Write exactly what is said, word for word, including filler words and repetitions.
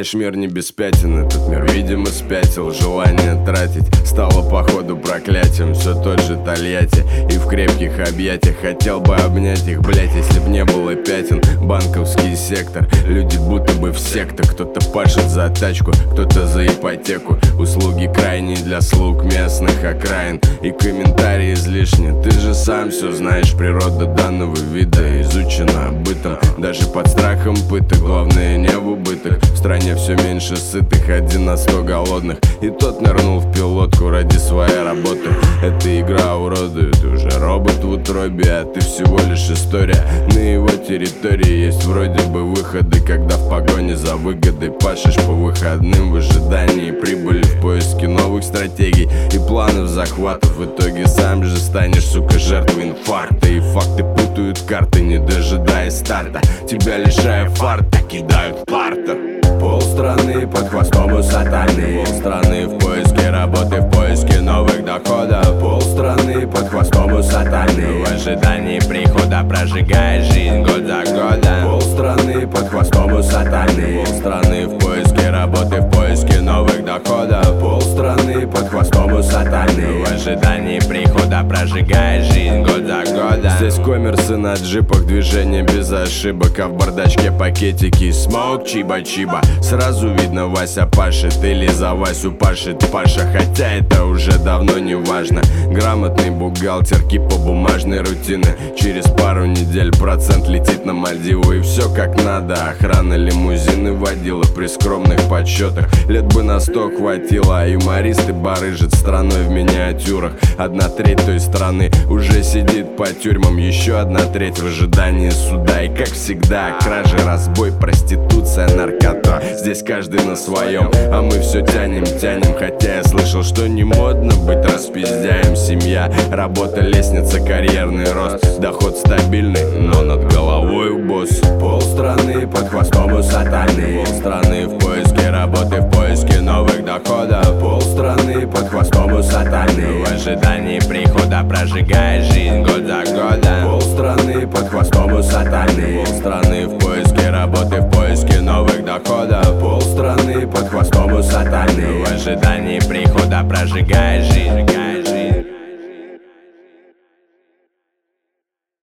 Знаешь, мир не без пятен, этот мир, видимо, спятил. Желание тратить стало походу проклятием. Все тот же Тольятти, и в крепких объятиях хотел бы обнять их, блять, если б не было пятен. Банковский сектор, люди будто бы в сектах. Кто-то пашет за тачку, кто-то за ипотеку. Услуги крайние для слуг местных окраин. И комментарии излишни. Ты же сам все знаешь, природа данного вида изучена бытом. Даже под страхом пыток, главное не в убыток. В стране все меньше сытых, один на сто голодных. И тот нырнул в пилотку ради своей работы. Эта игра уродует, ты уже робот в утробе, а ты всего лишь история. На его территории есть вроде бы выходы, когда в погоне за выгодой пашешь по выходным в ожидании прибыли, в поиске новых стратегий и планов захватов. В итоге сам же станешь, сука, жертвой инфаркта. И факты путают карты, не дожидаясь старта. Тебя лишая фарта, кидают в партер. Полстраны под хвостом у сатаны. Полстраны в поиске работы, в поиске новых доходов. Полстраны под хвостом у сатаны. В ожидании прихода, прожигая жизнь год за годом. Полстраны под хвостом у сатаны. Полстраны в поиске работы, в поиске новых доходов. Полстраны под хвостом у сатаны. В ожидании прихода, прожигая жизнь год за годом. Здесь коммерсы на джипах, движение без ошибок, а в бардачке пакетики смоук чиба-чиба. Сразу видно, Вася пашет или за Васю пашет Паша, хотя это уже давно не важно. Грамотный бухгалтер, кипа бумажной рутины. Через пару недель процент летит на Мальдивы, и все как надо. Охрана лимузины водила при скромных подсчетах. Лет бы на сто хватило, а юмористы барыжат страной в миниатюрах. Одна треть той страны уже сидит по тюрьмам, еще одна треть в ожидании суда. И как всегда, кражи, разбой, проституция, наркота. Здесь каждый на своем, а мы все тянем, тянем. Хотя я слышал, что не модно быть распиздяем. Семья, работа, лестница, карьерный рост. Доход стабильный, но над головой у босс. Полстраны под хвостом у сатаны. Полстраны в поиске работы, в поиске новых доходов. Полстраны под хвостом у сатаны. В ожидании прихода, прожигая жизнь год за годом. Полстраны под хвостом у сатаны. Полстраны